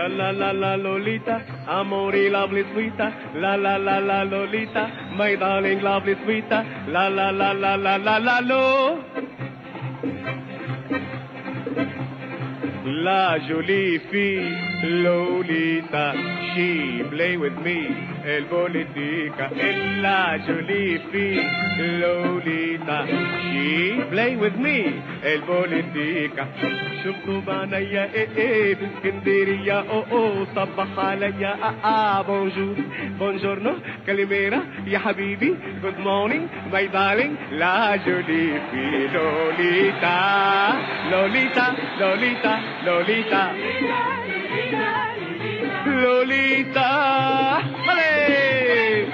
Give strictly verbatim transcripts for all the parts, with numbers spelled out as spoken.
La la la la Lolita, amore lovely sweeta. La la la la Lolita, my darling lovely sweeta. La la la la la la la lo. La jolie fille Lolita, she play with me, el politica. La jolie fille Lolita, she play with me, el politica. شفتوا بعنايا ايه ايه في اسكندرية او او صبح عليا اه اه بونجور بونجورنو كاليميرا يا حبيبي good morning my darling la jolie fille Lolita Lolita Lolita Lolita Lolita Allez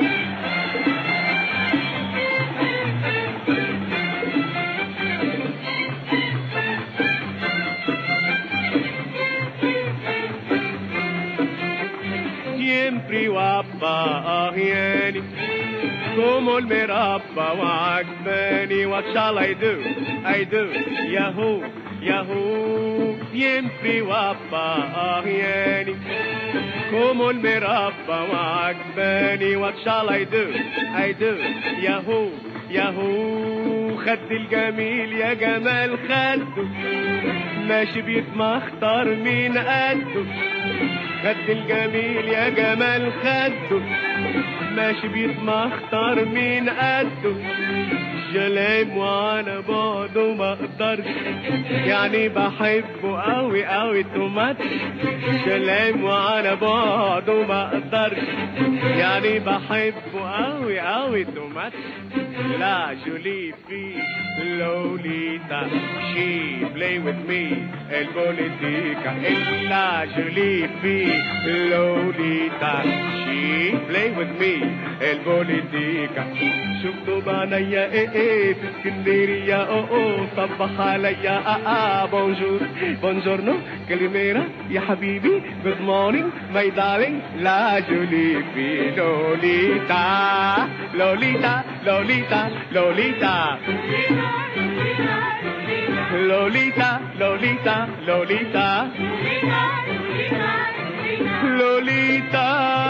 siempre guapa ahieni como el merabba وعجباني what shall I do I do yahoo yahoo siempre guapa ahieni como el merabba وعجباني what shall I do I do yahoo yahoo خد الجميل يا جمال خده ماشي بيتمختار من قده خد الجميل يا جمال خده ماشي بيتمختار من قده جلام وانا بعده ما اقدرش يعني بحبه قوي قوي تومات جلام وانا بعده ما اقدرش يعني بحبه قوي قوي تومات لا جولي في لوليتا she play with me el politica لا جولي في لوليتا she play with me el politica شفتوا بعنايا ايه ايه في اسكندرية او او صبح عليا اه اه بونجور بونجورنو كاليميرا يا حبيبي good morning my darling la jolie fille Lolita Lolita Lolita Lolita Lolita Lolita Lolita Lolita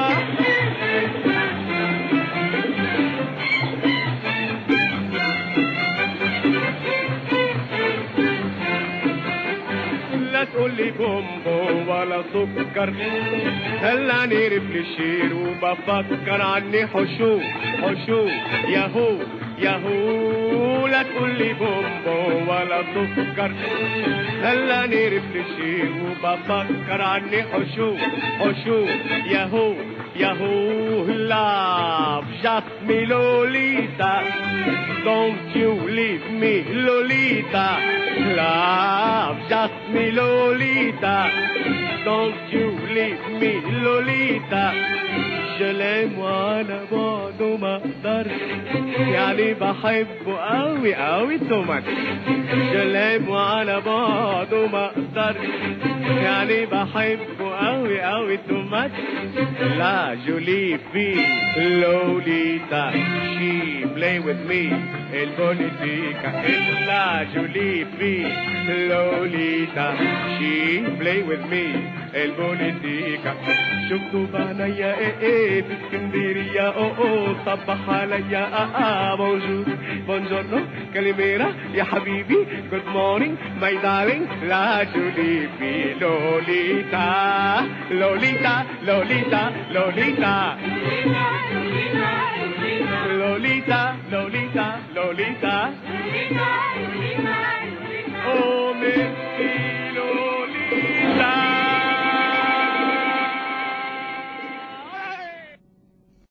لا تقولي بومبو ولا سكر هلا نقرب للشير وبفكر عني حشو حشو ياهو ياهو لا تقولي بومبو ولا سكر هلا نقرب للشير وبفكر عني حشو حشو ياهو ياهو love just me Lolita don't you leave me Lolita love just me Lolita don't you leave me Lolita جلام وانا بعده ما اقدرش يعني بحبه قوي قوي تومات جلام وانا بعده ما اقدرش يعني بحبه قوي قوي تومات لا جولي في لوليتا she play with me el politica لا جولي في لوليتا she play with me el politica شفتوا بعنايا ايه ايه في اسكندرية او او صبح عليا اه اه بونجور بونجورنو كاليميرا يا حبيبي good morning my darling la jolie fille Lolita Lolita Lolita Lolita Lolita Lolita Lolita Oh merci